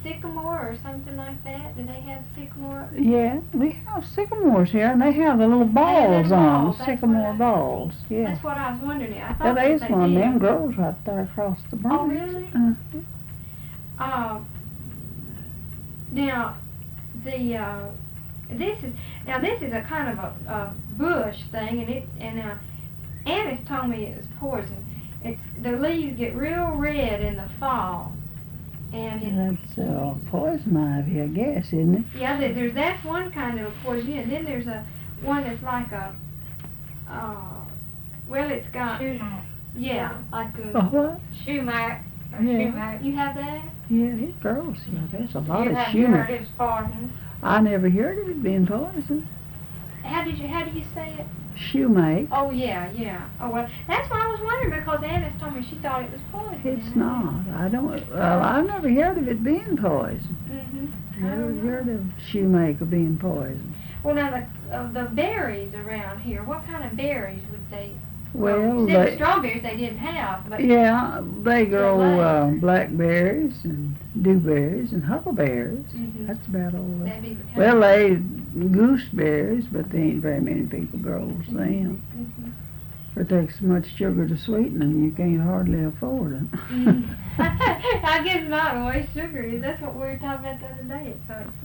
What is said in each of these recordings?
sycamore or something like that? Do they have sycamore? Yeah, we have sycamores here, and they have the little balls on them, sycamore balls. Yeah. That's what I was wondering. I thought Well, there's they one of did. them grows right there across the branch. Oh, really? Now, this is a kind of a bush thing, and Annis told me it was poison. The leaves get real red in the fall, and that's poison ivy, I guess, isn't it? Yeah, that's one kind of a poison, and then there's one that's like well, it's got yeah, like a what? sumac. Yeah. You have that? Yeah, it grows here. There's a lot of Heard sumac. it's poison. I never heard of it being poison. How do you say it? Sumac. Oh, yeah. Oh, well, that's why I was wondering, because Annis told me she thought it was poison. It's not. I never heard of it being poison. Mm-hmm. Never heard of sumac being poison. Well, now, the berries around here, what kind of berries would they... Well, the strawberries they didn't have, but... Yeah, they grow blackberries and dewberries and huckleberries. Mm-hmm. That's about all. Well, they gooseberries, but there ain't very many people grows them. Mm-hmm. It takes so much sugar to sweeten them, you can't hardly afford it. I guess not, the way sugar is. That's what we were talking about the other day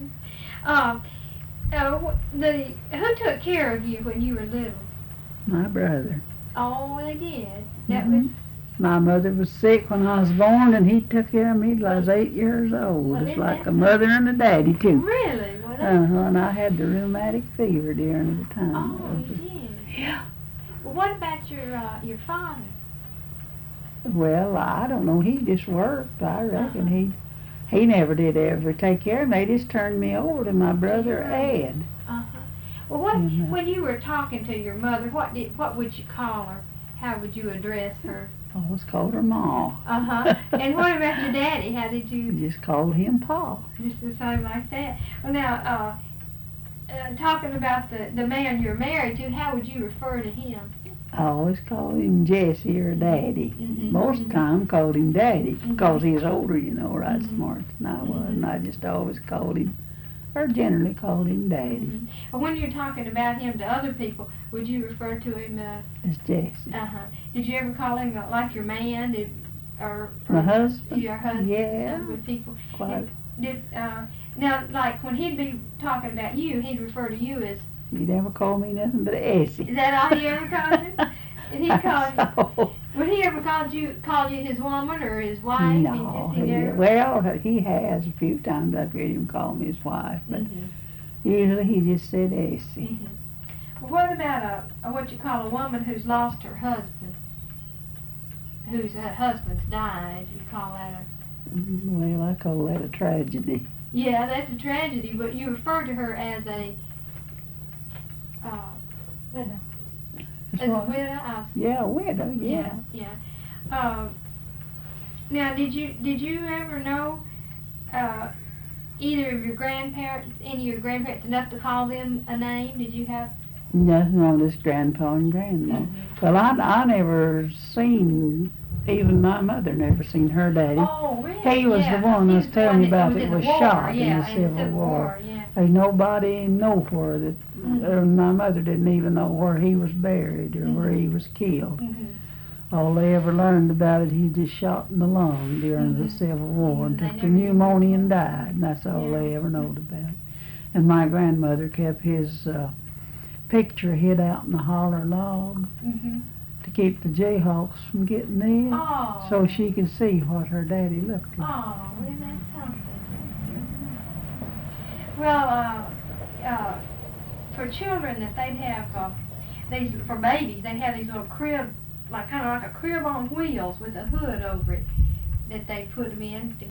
at Thursday. Who took care of you when you were little? My brother. Oh, they did. That was. My mother was sick when I was born, and he took care of me till I was 8 years old. Well, it's like a mother and a daddy too. Really? Well, and I had the rheumatic fever during the time. Oh, you did? Yeah. Well, what about your father? Well, I don't know. He just worked. I reckon he never did ever take care of me. They just turned me over to my brother Ed. Well, when you were talking to your mother, what would you call her? How would you address her? I always called her Ma. And what about your daddy? How did you? Just called him Pa. Just the same like that. Well, now, talking about the man you're married to, how would you refer to him? I always called him Jesse or Daddy. Mm-hmm. Most of the time called him Daddy, because he was older, right smart than I was, and I just always called him, or generally called him Daddy. Well, when you're talking about him to other people, would you refer to him as Jesse? Did you ever call him like your man? Or my husband? Your husband? Yeah. With people? Quite. Now, like when he'd be talking about you, he'd refer to you as... He never called me nothing but Essie. Is that all he ever called you? And he called you... Would he ever call you his woman or his wife? No, he has a few times. I've heard him call me his wife, but usually he just said Essie. Well, what about what you call a woman who's lost her husband? Whose husband's died? You call that a... Well, I call that a tragedy. Yeah, that's a tragedy, but you refer to her as a widow. As a widow? Yeah, a widow, yeah. Yeah. Now, did you ever know either of your grandparents, any of your grandparents, enough to call them a name? Did you have? Nothing on this grandpa and grandma. Well, I never seen, even my mother never seen her daddy. Oh, really? He was the one that was telling me about that was shot in the Civil War. There's nobody nowhere that, my mother didn't even know where he was buried or where he was killed. All they ever learned about it, he just shot in the lung during the Civil War and took the pneumonia and died, and that's all they ever knowed about. And my grandmother kept his picture hid out in the holler log to keep the Jayhawks from getting in, so she could see what her daddy looked like. Oh, isn't that something? Well, for children that they'd have for babies, they'd have these little crib, kind of like a crib on wheels with a hood over it that they put them in to